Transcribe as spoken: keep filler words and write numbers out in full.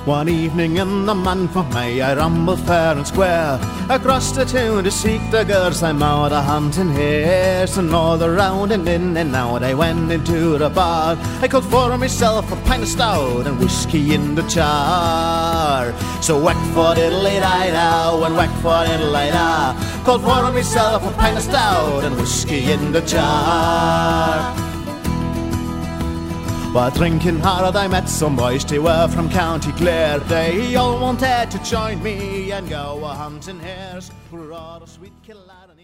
One evening in the month of May I rambled fair and square across the town to seek the girls. I'm out a hunting hares, and all around and in and out I went into the bar. I called for myself a pint of stout and whiskey in the jar. So whack for diddle-ay-di-da, and whack for diddle-ay-da. Called for myself a pint of stout and whiskey in the jar. While drinking hard I met some boys, they were from County Clare. They all wanted to join me and go a hunting hares. We're all a sweet killer.